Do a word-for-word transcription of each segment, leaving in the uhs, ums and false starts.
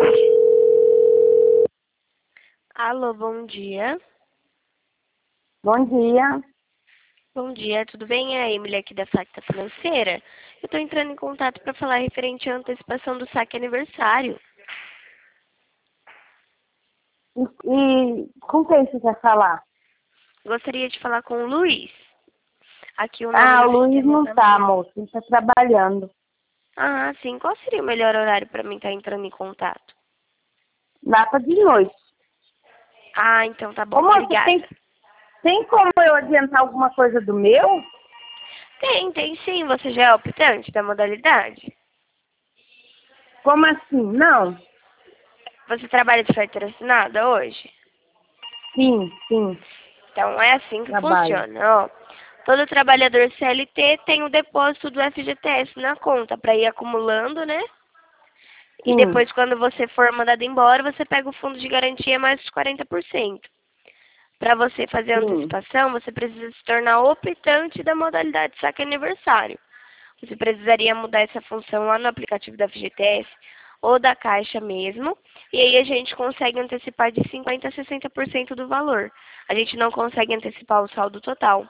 Alô, bom dia. Bom dia. Bom dia, tudo bem? É a Emily aqui da Facta Financeira. Eu estou entrando em contato para falar referente à antecipação do saque aniversário. E, e com quem você quer falar? Gostaria de falar com o Luiz. Aqui o nome Ah, no o Luiz sistema não tá... tá, moço. Ele tá trabalhando. Ah, sim. Qual seria o melhor horário para mim estar entrando em contato? Lá pra de noite. Ah, então tá bom. Ô, moça, tem, Obrigada. tem como eu adiantar alguma coisa do meu? Tem, tem sim. Você já é optante da modalidade? Como assim? Não. Você trabalha de carteira assinada hoje? Sim, sim. Então é assim que Trabalho. funciona, ó. Todo trabalhador C L T tem o depósito do F G T S na conta para ir acumulando, né? E Sim, depois, quando você for mandado embora, você pega o fundo de garantia mais os quarenta por cento. Para você fazer a sim. antecipação, você precisa se tornar optante da modalidade saque aniversário. Você precisaria mudar essa função lá no aplicativo da F G T S ou da Caixa mesmo. E aí a gente consegue antecipar de cinquenta por cento a sessenta por cento do valor. A gente não consegue antecipar o saldo total.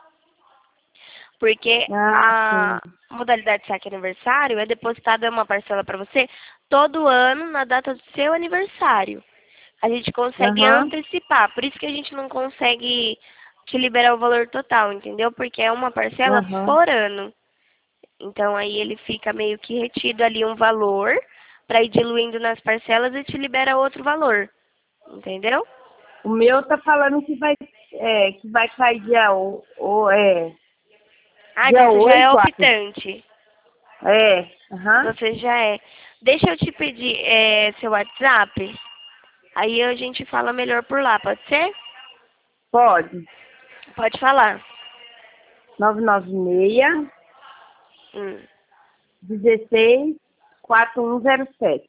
Porque Ah, sim. a modalidade saque aniversário é depositada uma parcela para você todo ano na data do seu aniversário. A gente consegue Aham, antecipar, por isso que a gente não consegue te liberar o valor total, entendeu? Porque é uma parcela aham. por ano. Então aí ele fica meio que retido ali um valor para ir diluindo nas parcelas e te libera outro valor. Entendeu? O meu tá falando que vai, é, que vai cair dia, o, o, é, Ah, então dia você já é oito, acho. optante. É, aham. Você já é. Deixa eu te pedir é, seu WhatsApp. Aí a gente fala melhor por lá, pode ser? Pode. Pode falar. nove nove seis, Hum. dezesseis, quatro um zero sete.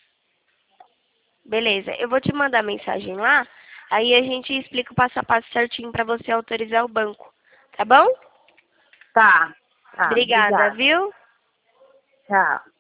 Beleza. Eu vou te mandar mensagem lá. Aí a gente explica o passo a passo certinho para você autorizar o banco. Tá bom? Tá, tá, Obrigada, obrigada. viu? Tchau.